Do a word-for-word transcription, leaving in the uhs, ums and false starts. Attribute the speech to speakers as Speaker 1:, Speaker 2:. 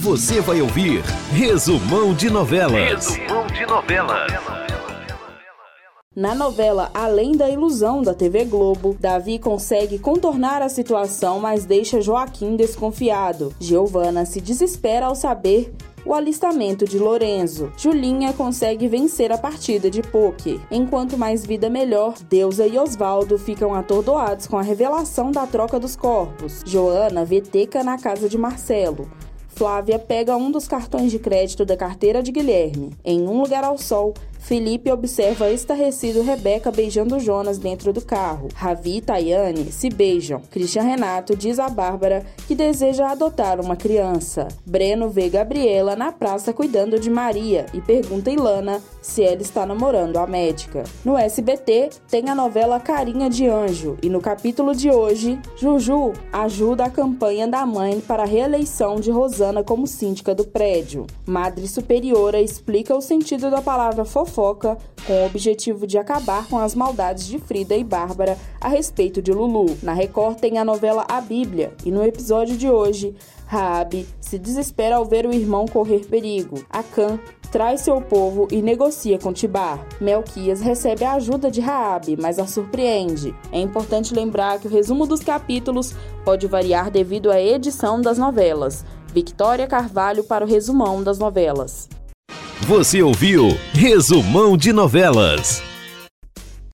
Speaker 1: Você vai ouvir Resumão de Novelas.
Speaker 2: Resumão de Novelas.
Speaker 3: Na novela Além da Ilusão, da T V Globo, Davi consegue contornar a situação, mas deixa Joaquim desconfiado. Giovana se desespera ao saber o alistamento de Lorenzo. Julinha consegue vencer a partida de pôquer. Enquanto Mais Vida Melhor, Deusa e Osvaldo ficam atordoados com a revelação da troca dos corpos. Joana vê Teca na casa de Marcelo. Flávia pega um dos cartões de crédito da carteira de Guilherme. Em Um Lugar ao Sol, Felipe observa estarrecido Rebeca beijando Jonas dentro do carro. Ravi e Tayane se beijam. Christian Renato diz a Bárbara que deseja adotar uma criança. Breno vê Gabriela na praça cuidando de Maria e pergunta a Ilana se ela está namorando a médica. No S B T tem a novela Carinha de Anjo e no capítulo de hoje, Juju ajuda a campanha da mãe para a reeleição de Rosana como síndica do prédio. Madre Superiora explica o sentido da palavra fofoca com o objetivo de acabar com as maldades de Frida e Bárbara a respeito de Lulu. Na Record tem a novela A Bíblia e no episódio de hoje, Raabe se desespera ao ver o irmão correr perigo. Acã traz seu povo e negocia com Tibar. Melquias recebe a ajuda de Raabe, mas a surpreende. É importante lembrar que o resumo dos capítulos pode variar devido à edição das novelas. Victoria Carvalho para o Resumão das Novelas.
Speaker 1: Você ouviu Resumão de Novelas.